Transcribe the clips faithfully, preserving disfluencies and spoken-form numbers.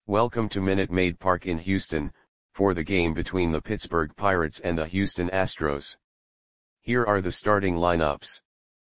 Welcome to Minute Maid Park in Houston, for the game between the Pittsburgh Pirates and the Houston Astros. Here are the starting lineups.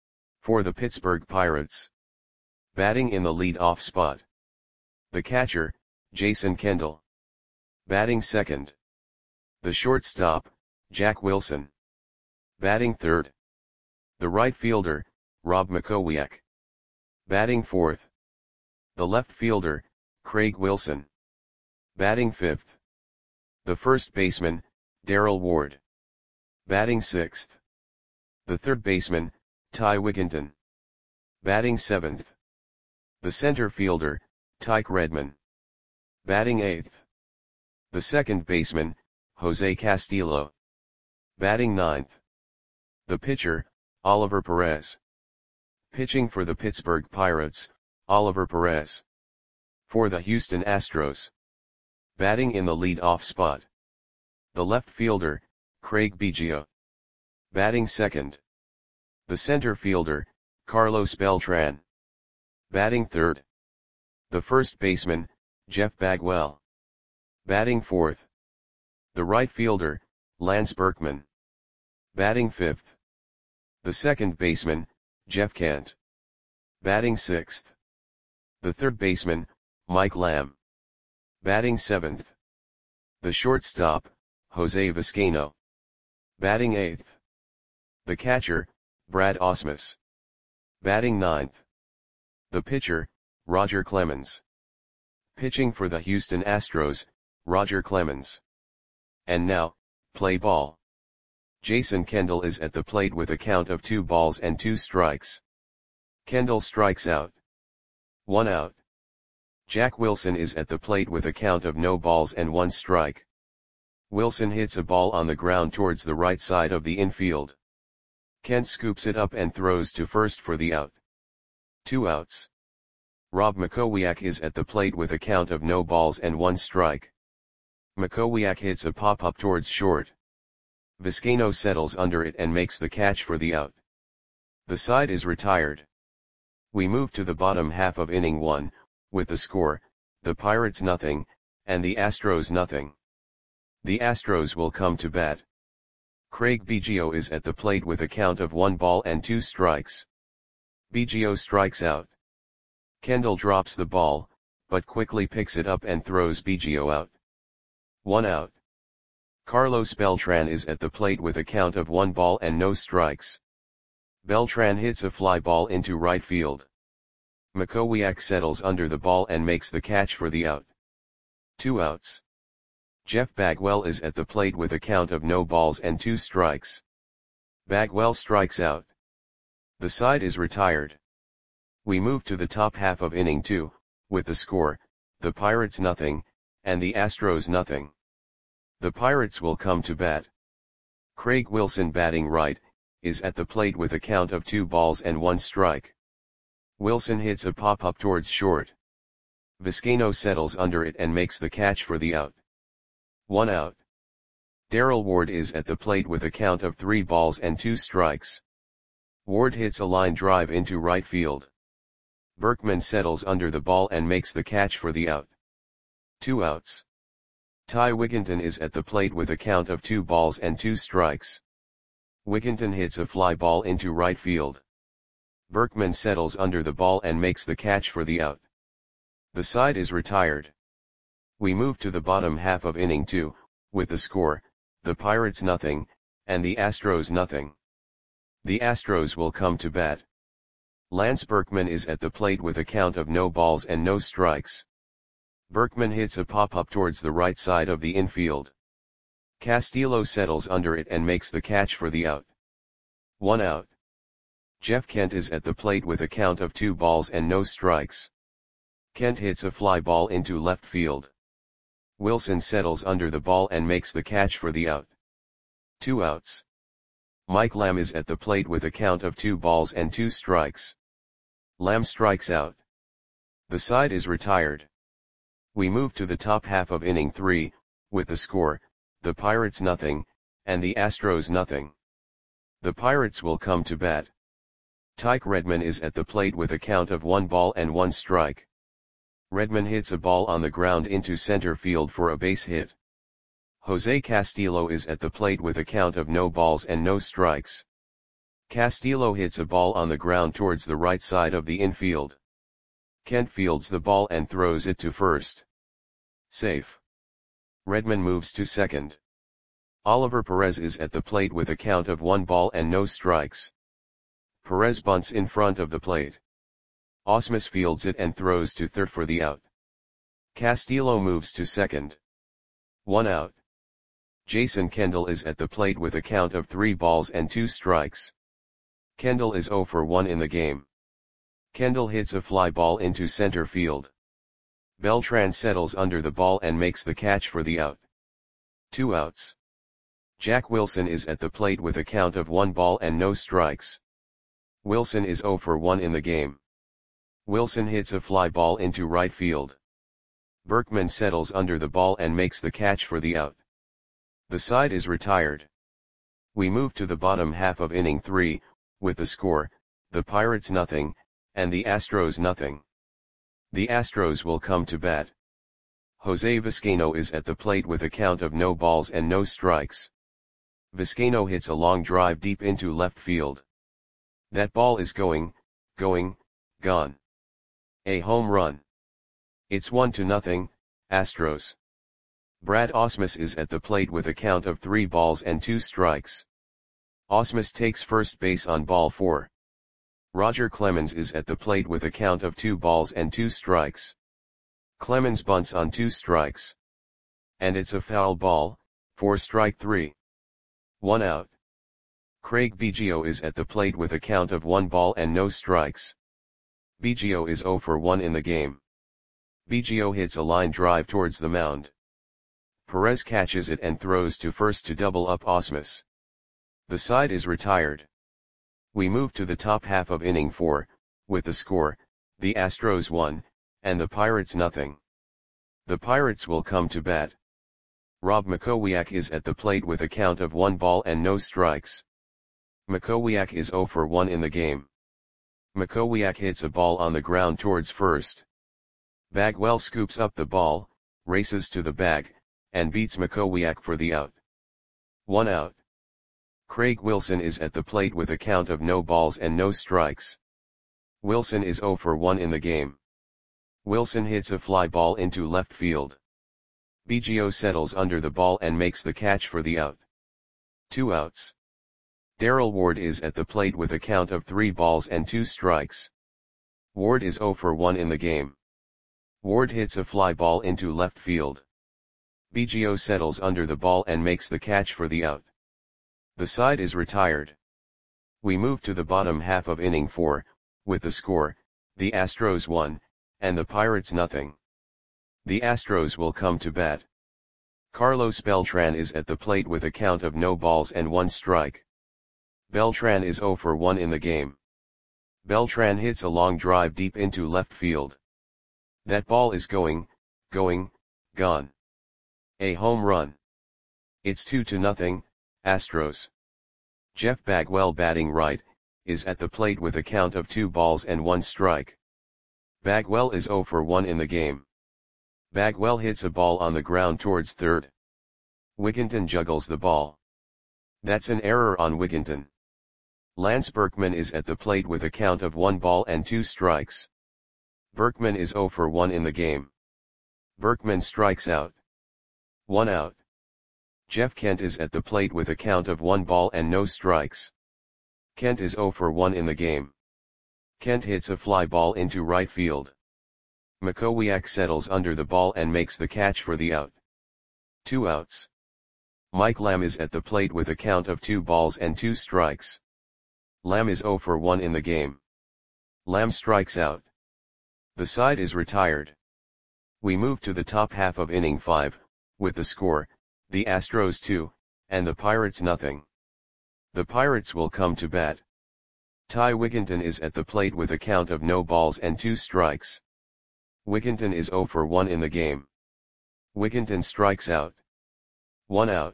For the Pittsburgh Pirates. Batting in the lead-off spot. The catcher, Jason Kendall. Batting second. The shortstop, Jack Wilson. Batting third. The right fielder, Rob Makowiak. Batting fourth. The left fielder, Craig Wilson. Batting fifth. The first baseman, Darrell Ward. Batting sixth. The third baseman, Ty Wigginton. Batting seventh. The center fielder, Tyke Redman. Batting eighth. The second baseman, Jose Castillo. Batting ninth. The pitcher, Oliver Perez. Pitching for the Pittsburgh Pirates, Oliver Perez. For the Houston Astros. Batting in the lead-off spot. The left fielder, Craig Biggio. Batting second. The center fielder, Carlos Beltran. Batting third. The first baseman, Jeff Bagwell. Batting fourth. The right fielder, Lance Berkman. Batting fifth. The second baseman, Jeff Kent. Batting sixth. The third baseman, Mike Lamb. Batting seventh. The shortstop, Jose Vizcaino. Batting eighth. The catcher, Brad Ausmus. Batting ninth. The pitcher, Roger Clemens. Pitching for the Houston Astros, Roger Clemens. And now, play ball. Jason Kendall is at the plate with a count of two balls and two strikes. Kendall strikes out. One out. Jack Wilson is at the plate with a count of no balls and one strike. Wilson hits a ball on the ground towards the right side of the infield. Kent scoops it up and throws to first for the out. Two outs. Rob Makowiak is at the plate with a count of no balls and one strike. Makowiak hits a pop-up towards short. Vizcaino settles under it and makes the catch for the out. The side is retired. We move to the bottom half of inning one, with the score, the Pirates nothing, and the Astros nothing. The Astros will come to bat. Craig Biggio is at the plate with a count of one ball and two strikes. Biggio strikes out. Kendall drops the ball, but quickly picks it up and throws Biggio out. One out. Carlos Beltran is at the plate with a count of one ball and no strikes. Beltran hits a fly ball into right field. Makowiak settles under the ball and makes the catch for the out. Two outs. Jeff Bagwell is at the plate with a count of no balls and two strikes. Bagwell strikes out. The side is retired. We move to the top half of inning two, with the score, the Pirates nothing, and the Astros nothing. The Pirates will come to bat. Craig Wilson batting right, is at the plate with a count of two balls and one strike. Wilson hits a pop-up towards short. Vizcaino settles under it and makes the catch for the out. One out. Darrell Ward is at the plate with a count of three balls and two strikes. Ward hits a line drive into right field. Berkman settles under the ball and makes the catch for the out. Two outs. Ty Wigginton is at the plate with a count of two balls and two strikes. Wigginton hits a fly ball into right field. Berkman settles under the ball and makes the catch for the out. The side is retired. We move to the bottom half of inning two, with the score, the Pirates nothing, and the Astros nothing. The Astros will come to bat. Lance Berkman is at the plate with a count of no balls and no strikes. Berkman hits a pop-up towards the right side of the infield. Castillo settles under it and makes the catch for the out. One out. Jeff Kent is at the plate with a count of two balls and no strikes. Kent hits a fly ball into left field. Wilson settles under the ball and makes the catch for the out. Two outs. Mike Lamb is at the plate with a count of two balls and two strikes. Lamb strikes out. The side is retired. We move to the top half of inning three, with the score, the Pirates nothing, and the Astros nothing. The Pirates will come to bat. Tyke Redman is at the plate with a count of one ball and one strike. Redman hits a ball on the ground into center field for a base hit. Jose Castillo is at the plate with a count of no balls and no strikes. Castillo hits a ball on the ground towards the right side of the infield. Kent fields the ball and throws it to first. Safe. Redman moves to second. Oliver Perez is at the plate with a count of one ball and no strikes. Perez bunts in front of the plate. Ausmus fields it and throws to third for the out. Castillo moves to second. One out. Jason Kendall is at the plate with a count of three balls and two strikes. Kendall is zero for one in the game. Kendall hits a fly ball into center field. Beltran settles under the ball and makes the catch for the out. Two outs. Jack Wilson is at the plate with a count of one ball and no strikes. Wilson is zero for one in the game. Wilson hits a fly ball into right field. Berkman settles under the ball and makes the catch for the out. The side is retired. We move to the bottom half of inning three, with the score, the Pirates nothing, and the Astros nothing. The Astros will come to bat. Jose Vizcaino is at the plate with a count of no balls and no strikes. Vizcaino hits a long drive deep into left field. That ball is going, going, gone. A home run. It's one to nothing, Astros. Brad Ausmus is at the plate with a count of three balls and two strikes. Ausmus takes first base on ball four. Roger Clemens is at the plate with a count of two balls and two strikes. Clemens bunts on two strikes. And it's a foul ball, for strike three. One out. Craig Biggio is at the plate with a count of one ball and no strikes. Biggio is zero for one in the game. Biggio hits a line drive towards the mound. Perez catches it and throws to first to double up Ausmus. The side is retired. We move to the top half of inning four, with the score, the Astros one, and the Pirates nothing. The Pirates will come to bat. Rob Makowiak is at the plate with a count of one ball and no strikes. Makowiak is zero for one in the game. Makowiak hits a ball on the ground towards first. Bagwell scoops up the ball, races to the bag, and beats Makowiak for the out. One out. Craig Wilson is at the plate with a count of no balls and no strikes. Wilson is zero for one in the game. Wilson hits a fly ball into left field. Biggio settles under the ball and makes the catch for the out. Two outs. Darrell Ward is at the plate with a count of three balls and two strikes. Ward is zero for one in the game. Ward hits a fly ball into left field. Biggio settles under the ball and makes the catch for the out. The side is retired. We move to the bottom half of inning four, with the score, the Astros one, and the Pirates nothing. The Astros will come to bat. Carlos Beltran is at the plate with a count of no balls and one strike. Beltran is zero for one in the game. Beltran hits a long drive deep into left field. That ball is going, going, gone. A home run. It's two to nothing, Astros. Jeff Bagwell, batting right, is at the plate with a count of two balls and one strike. Bagwell is zero for one in the game. Bagwell hits a ball on the ground towards third. Wigginton juggles the ball. That's an error on Wigginton. Lance Berkman is at the plate with a count of one ball and two strikes. Berkman is zero for one in the game. Berkman strikes out. One out. Jeff Kent is at the plate with a count of one ball and no strikes. Kent is zero for one in the game. Kent hits a fly ball into right field. Makowiak settles under the ball and makes the catch for the out. Two outs. Mike Lamb is at the plate with a count of two balls and two strikes. Lamb is zero for one in the game. Lamb strikes out. The side is retired. We move to the top half of inning five, with the score, the Astros two, and the Pirates nothing. The Pirates will come to bat. Ty Wigginton is at the plate with a count of no balls and two strikes. Wigginton is zero for one in the game. Wigginton strikes out. One out.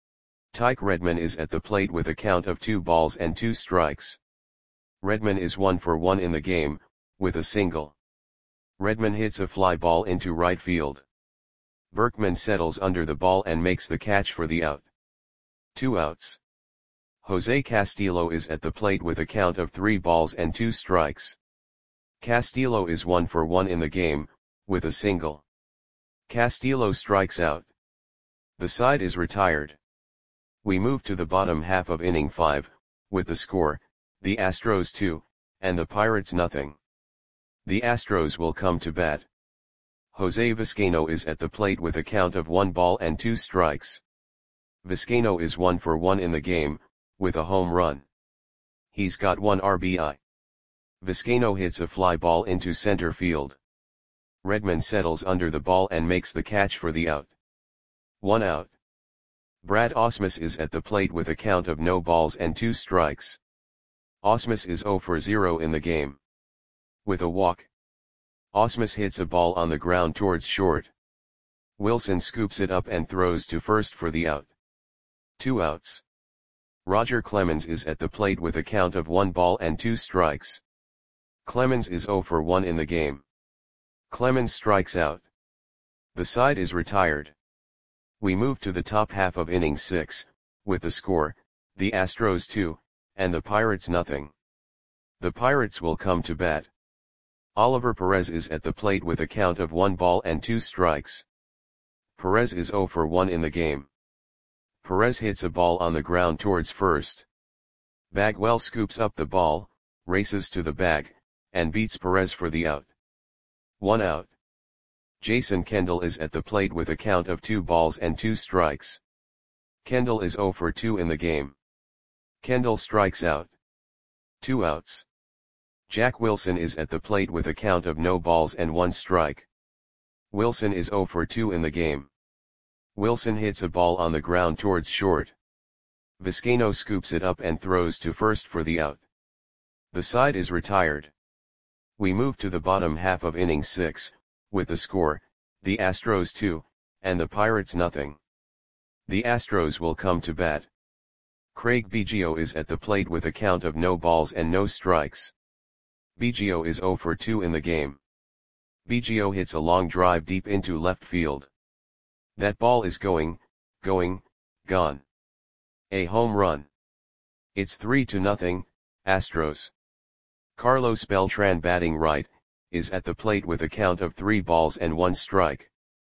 Tyke Redman is at the plate with a count of two balls and two strikes. Redman is one for one in the game, with a single. Redman hits a fly ball into right field. Berkman settles under the ball and makes the catch for the out. Two outs. Jose Castillo is at the plate with a count of three balls and two strikes. Castillo is one for one in the game, with a single. Castillo strikes out. The side is retired. We move to the bottom half of inning five, with the score, the Astros two, and the Pirates nothing. The Astros will come to bat. Jose Vizcaino is at the plate with a count of one ball and two strikes. Vizcaino is one for one in the game, with a home run. He's got one R B I. Vizcaino hits a fly ball into center field. Redman settles under the ball and makes the catch for the out. One out. Brad Ausmus is at the plate with a count of no balls and two strikes. Ausmus is zero for zero in the game. With a walk. Ausmus hits a ball on the ground towards short. Wilson scoops it up and throws to first for the out. Two outs. Roger Clemens is at the plate with a count of one ball and two strikes. Clemens is zero for one in the game. Clemens strikes out. The side is retired. We move to the top half of inning six, with the score, the Astros two, and the Pirates nothing. The Pirates will come to bat. Oliver Perez is at the plate with a count of one ball and two strikes. Perez is zero for one in the game. Perez hits a ball on the ground towards first. Bagwell scoops up the ball, races to the bag, and beats Perez for the out. One out. Jason Kendall is at the plate with a count of two balls and two strikes. Kendall is zero for two in the game. Kendall strikes out. Two outs. Jack Wilson is at the plate with a count of no balls and one strike. Wilson is zero for two in the game. Wilson hits a ball on the ground towards short. Vizcaino scoops it up and throws to first for the out. The side is retired. We move to the bottom half of inning six, with the score, the Astros two, and the Pirates nothing. The Astros will come to bat. Craig Biggio is at the plate with a count of no balls and no strikes. Biggio is zero for two in the game. Biggio hits a long drive deep into left field. That ball is going, going, gone. A home run. It's three to nothing, Astros. Carlos Beltran, batting right, is at the plate with a count of three balls and one strike.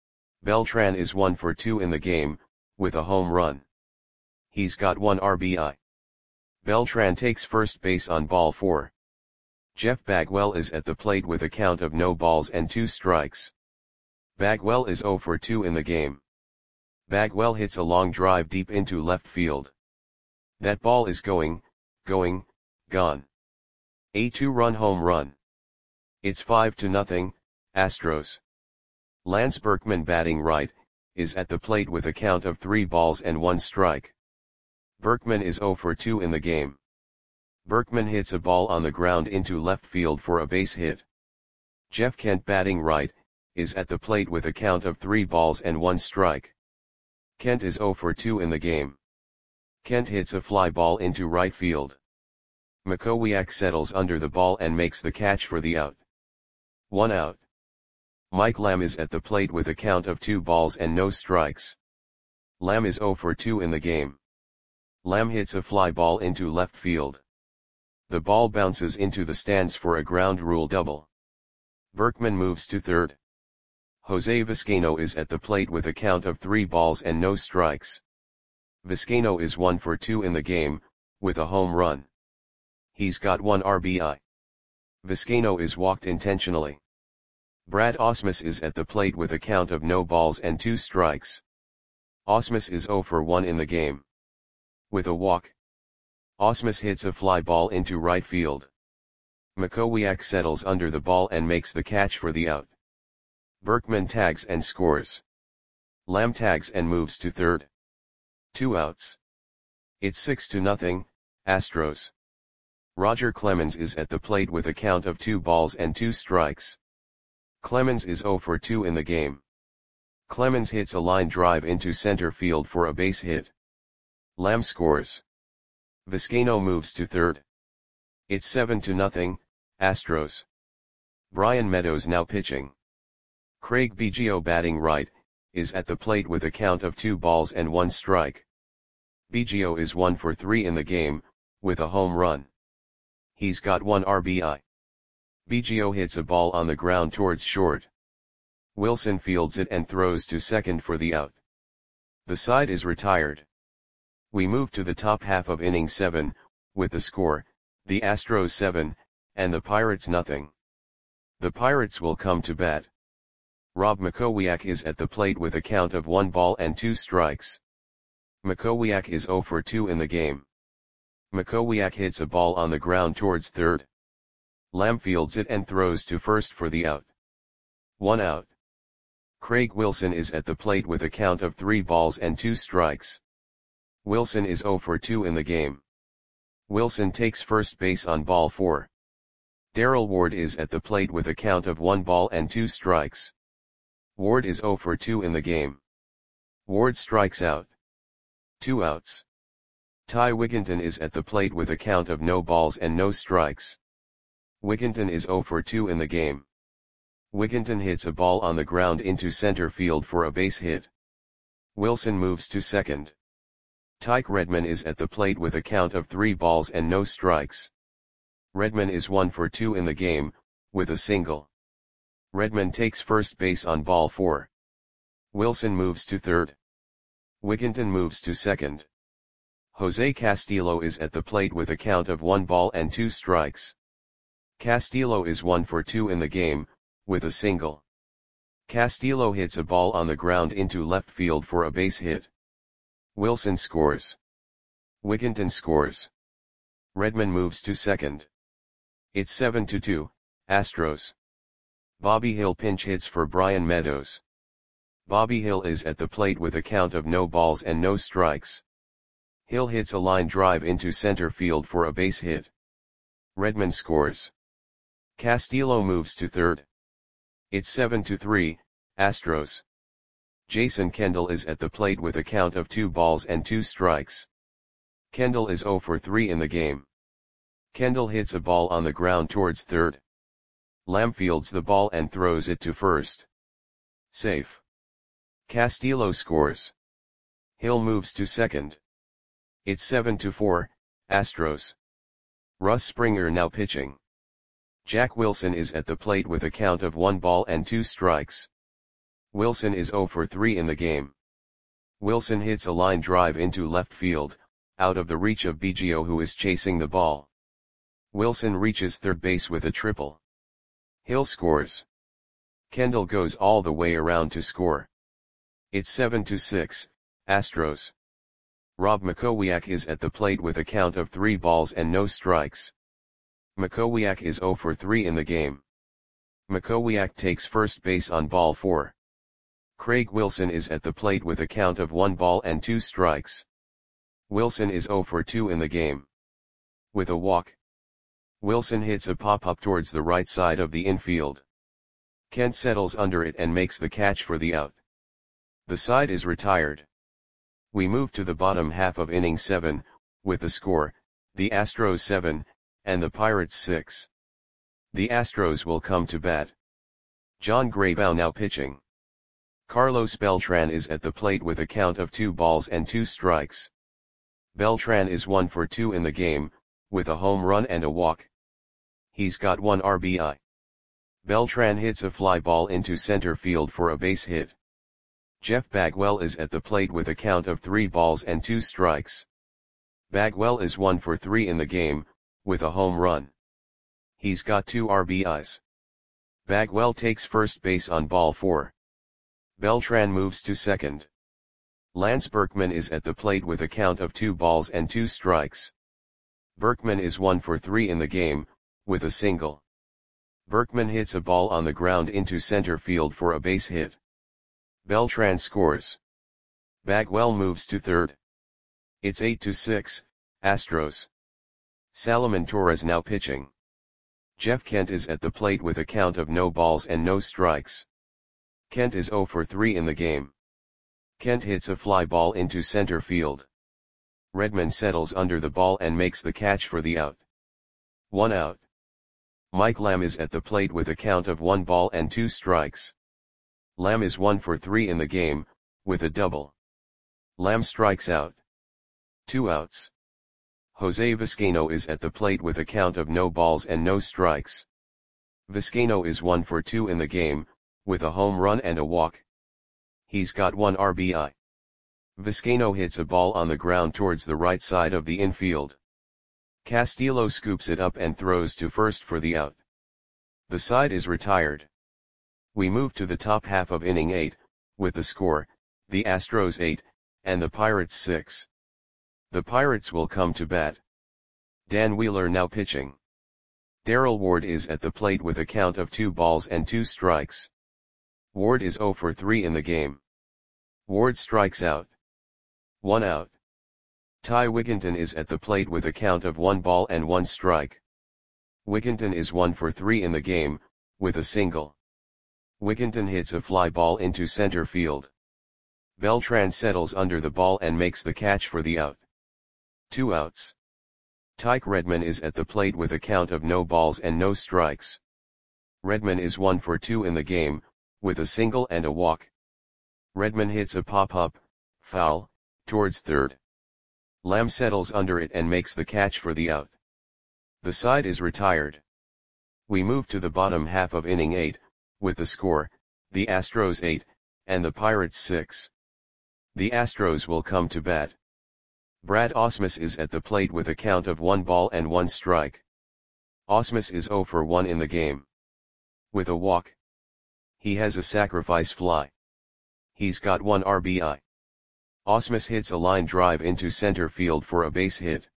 Beltran is one for two in the game, with a home run. He's got one R B I. Beltran takes first base on ball four. Jeff Bagwell is at the plate with a count of no balls and two strikes. Bagwell is zero for two in the game. Bagwell hits a long drive deep into left field. That ball is going, going, gone. A two-run home run. It's five to nothing, Astros. Lance Berkman, batting right, is at the plate with a count of three balls and one strike. Berkman is zero for two in the game. Berkman hits a ball on the ground into left field for a base hit. Jeff Kent, batting right, is at the plate with a count of three balls and one strike. Kent is zero for two in the game. Kent hits a fly ball into right field. Makowiak settles under the ball and makes the catch for the out. One out. Mike Lamb is at the plate with a count of two balls and no strikes. Lamb is zero for two in the game. Lamb hits a fly ball into left field. The ball bounces into the stands for a ground rule double. Berkman moves to third. Jose Vizcaino is at the plate with a count of three balls and no strikes. Vizcaino is one for two in the game, with a home run. He's got one R B I. Vizcaino is walked intentionally. Brad Ausmus is at the plate with a count of no balls and two strikes. Ausmus is zero for one in the game. With a walk. Ausmus hits a fly ball into right field. Makowiak settles under the ball and makes the catch for the out. Berkman tags and scores. Lamb tags and moves to third. Two outs. It's six to nothing, Astros. Roger Clemens is at the plate with a count of two balls and two strikes. Clemens is zero for two in the game. Clemens hits a line drive into center field for a base hit. Lamb scores. Vizcaino moves to third. It's seven to nothing, Astros. Brian Meadows now pitching. Craig Biggio batting right, is at the plate with a count of two balls and one strike. Biggio is one for three in the game, with a home run. He's got one R B I. Biggio hits a ball on the ground towards short. Wilson fields it and throws to second for the out. The side is retired. We move to the top half of inning seven, with the score, the Astros seven, and the Pirates nothing. The Pirates will come to bat. Rob Makowiak is at the plate with a count of one ball and two strikes. Makowiak is zero for two in the game. Makowiak hits a ball on the ground towards third. Lamb fields it and throws to first for the out. One out. Craig Wilson is at the plate with a count of three balls and two strikes. Wilson is zero for two in the game. Wilson takes first base on ball four. Darrell Ward is at the plate with a count of one ball and two strikes. Ward is zero for two in the game. Ward strikes out. Two outs. Ty Wigginton is at the plate with a count of no balls and no strikes. Wigginton is zero for two in the game. Wigginton hits a ball on the ground into center field for a base hit. Wilson moves to second. Tyke Redman is at the plate with a count of three balls and no strikes. Redman is one for two in the game, with a single. Redman takes first base on ball four. Wilson moves to third. Wigginton moves to second. Jose Castillo is at the plate with a count of one ball and two strikes. Castillo is one for two in the game, with a single. Castillo hits a ball on the ground into left field for a base hit. Wilson scores. Wigginton scores. Redman moves to second. It's seven to two, Astros. Bobby Hill pinch hits for Brian Meadows. Bobby Hill is at the plate with a count of no balls and no strikes. Hill hits a line drive into center field for a base hit. Redman scores. Castillo moves to third. It's seven to three, Astros. Jason Kendall is at the plate with a count of two balls and two strikes. Kendall is zero for three in the game. Kendall hits a ball on the ground towards third. Lamb fields the ball and throws it to first. Safe. Castillo scores. Hill moves to second. It's seven to four, Astros. Russ Springer now pitching. Jack Wilson is at the plate with a count of one ball and two strikes. Wilson is zero for three in the game. Wilson hits a line drive into left field, out of the reach of Biggio who is chasing the ball. Wilson reaches third base with a triple. Hill scores. Kendall goes all the way around to score. It's seven to six, Astros. Rob Makowiak is at the plate with a count of three balls and no strikes. Makowiak is zero for three in the game. Makowiak takes first base on ball four. Craig Wilson is at the plate with a count of one ball and two strikes. Wilson is zero for two in the game. With a walk. Wilson hits a pop-up towards the right side of the infield. Kent settles under it and makes the catch for the out. The side is retired. We move to the bottom half of inning seven, with the score, the Astros seven, and the Pirates six. The Astros will come to bat. John Graybow now pitching. Carlos Beltran is at the plate with a count of two balls and two strikes. Beltran is one for two in the game, with a home run and a walk. He's got one R B I. Beltran hits a fly ball into center field for a base hit. Jeff Bagwell is at the plate with a count of three balls and two strikes. Bagwell is one for three in the game, with a home run. He's got two R B Is. Bagwell takes first base on ball four. Beltran moves to second. Lance Berkman is at the plate with a count of two balls and two strikes. Berkman is one for three in the game, with a single. Berkman hits a ball on the ground into center field for a base hit. Beltran scores. Bagwell moves to third. It's eight to six, Astros. Salomon Torres now pitching. Jeff Kent is at the plate with a count of no balls and no strikes. Kent is zero for three in the game. Kent hits a fly ball into center field. Redman settles under the ball and makes the catch for the out. One out. Mike Lamb is at the plate with a count of one ball and two strikes. Lamb is one for three in the game, with a double. Lamb strikes out. Two outs. Jose Vizcaino is at the plate with a count of no balls and no strikes. Vizcaino is one for two in the game, with a home run and a walk. He's got one R B I. Vizcaino hits a ball on the ground towards the right side of the infield. Castillo scoops it up and throws to first for the out. The side is retired. We move to the top half of inning eight, with the score, the Astros eight, and the Pirates six. The Pirates will come to bat. Dan Wheeler now pitching. Darrell Ward is at the plate with a count of two balls and two strikes. Ward is zero for three in the game. Ward strikes out. One out. Ty Wigginton is at the plate with a count of one ball and one strike. Wigginton is one for three in the game, with a single. Wigginton hits a fly ball into center field. Beltran settles under the ball and makes the catch for the out. Two outs. Tyke Redman is at the plate with a count of no balls and no strikes. Redman is one for two in the game, with a single and a walk. Redman hits a pop-up, foul, towards third. Lamb settles under it and makes the catch for the out. The side is retired. We move to the bottom half of inning eight, with the score, the Astros eight, and the Pirates six. The Astros will come to bat. Brad Ausmus is at the plate with a count of one ball and one strike. Ausmus is zero for one in the game. With a walk. He has a sacrifice fly. He's got one R B I. Ausmus hits a line drive into center field for a base hit.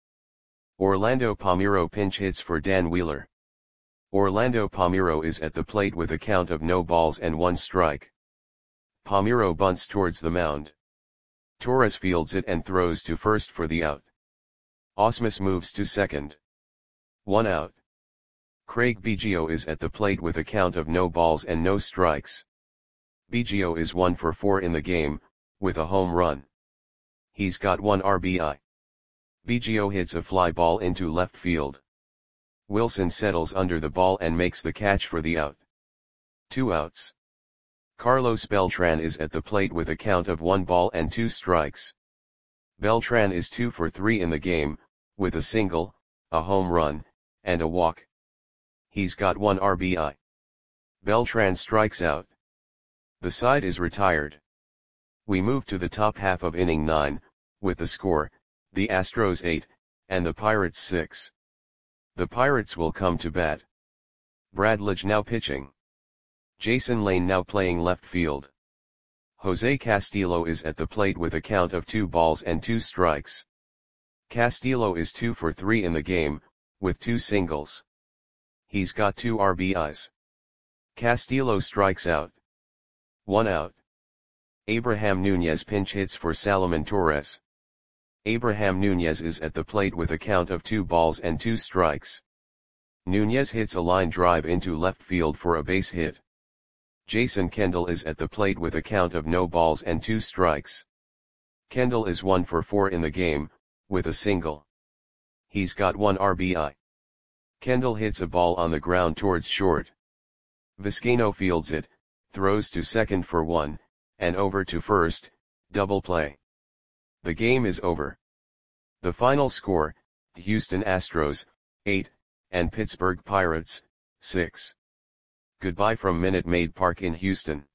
Orlando Palmeiro pinch hits for Dan Wheeler. Orlando Palmeiro is at the plate with a count of no balls and one strike. Palmeiro bunts towards the mound. Torres fields it and throws to first for the out. Ausmus moves to second. One out. Craig Biggio is at the plate with a count of no balls and no strikes. Biggio is one for four in the game, with a home run. He's got one R B I. Biggio hits a fly ball into left field. Wilson settles under the ball and makes the catch for the out. Two outs. Carlos Beltran is at the plate with a count of one ball and two strikes. Beltran is two for three in the game, with a single, a home run, and a walk. He's got one R B I. Beltran strikes out. The side is retired. We move to the top half of inning nine, with the score, the Astros eight, and the Pirates six. The Pirates will come to bat. Brad Lidge now pitching. Jason Lane now playing left field. Jose Castillo is at the plate with a count of two balls and two strikes. Castillo is two for three in the game, with two singles. He's got two R B Is. Castillo strikes out. One out. Abraham Nunez pinch hits for Salomon Torres. Abraham Nunez is at the plate with a count of two balls and two strikes. Nunez hits a line drive into left field for a base hit. Jason Kendall is at the plate with a count of no balls and two strikes. Kendall is one for four in the game, with a single. He's got one R B I. Kendall hits a ball on the ground towards short. Vizcaino fields it, throws to second for one, and over to first, double play. The game is over. The final score, Houston Astros, eight, and Pittsburgh Pirates, six. Goodbye from Minute Maid Park in Houston.